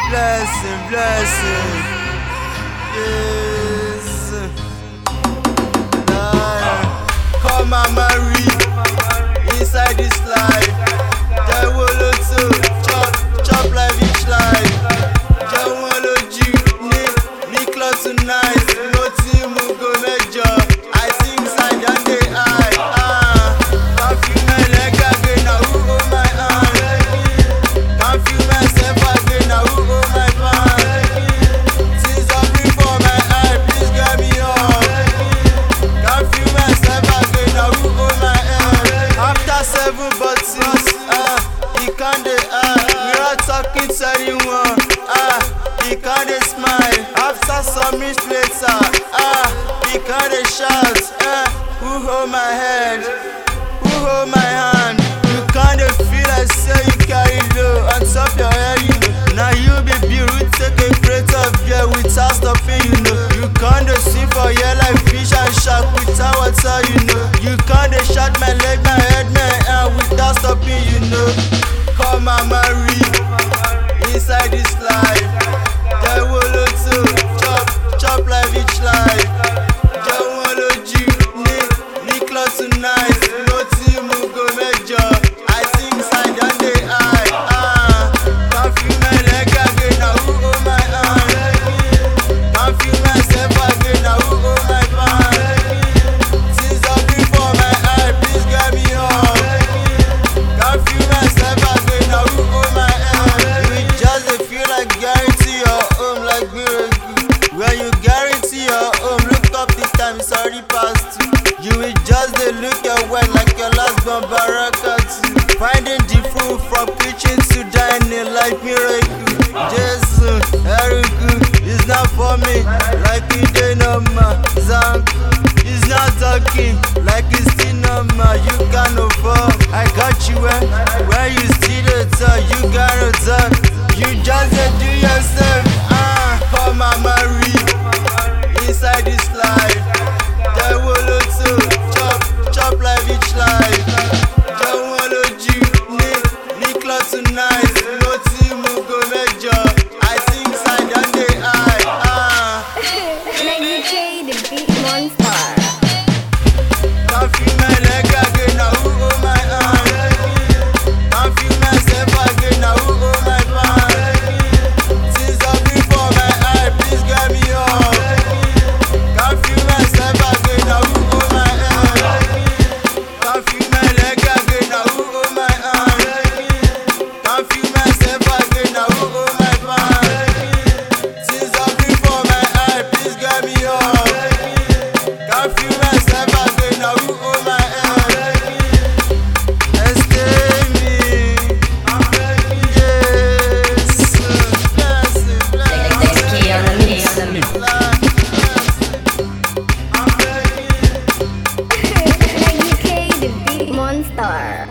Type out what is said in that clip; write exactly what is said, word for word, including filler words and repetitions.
blessing, blessing. Yes. Lord, come and marry inside this life. They will also chop, chop like each life. They want to me, me close tonight. No team will go major. I sing side and they eye. Ah, can't feel my leg again. Now who hold my hand? Can't feel myself again. Now who hold my pants? Since I bring for my eye, please get me up. Can't feel myself again. Now who hold my hand? After seven bottles, ah, he can't dey ah. We are talking to anyone, ah. He can't dey smile. After some minutes later, ah, he can't dey shout, ah. Who hold my head? Who hold my hand? You can't dey feel like say you carry low on top your head, you know. Now you baby root take a crate of beer without stopping, you know. You can't dey swim for air like fish and shark without water, you know. You can't dey shot my leg, my head, my hand without stopping, you know. Come and marry inside this life. They will also chop, chop like each life. They want to me, me close tonight. No team will go major. I sing side and they eye. Ah, can't feel my leg again. Now who hold my hand? Can't feel myself again. Now who hold my pants? Since I bring for my eye, please get me up. Can't feel myself again. Now who hold my hand? We just dey feel like guarantee your home like miracle. When you guarantee your home, look up this time, it's already past two. You will just dey look your way like your last born baraka too. Finding the food from preaching to dining like miracle. Jesus, Eric, it's not for me like it ain't normal. Zank, he's not talking like it's still normal. You can't afford. I got you when, when you still the talk, you gotta talk. You just dey do yourself. Ah, come and marry inside this life. They will also chop, chop like each life. They want to me, me close tonight. No team will go major. I sing side and they eye. Ah, Maggie K, the beat monster. can't feel my leg again. Now who hold my hand? Can't feel myself again. Now who hold my pants? Since I bring for my eye, please get me up. Can't feel myself again. Now who hold my hand? Can't feel my leg again. Now who hold my hand? Can't feel myself again. Now who hold my pants? Since I bring for my eye, please get me up. Can't feel myself again. Now who hold my hand? Escape me. Yes. Blessing, blessing. K on the mix, on the mix. Maggie K, the beat monster.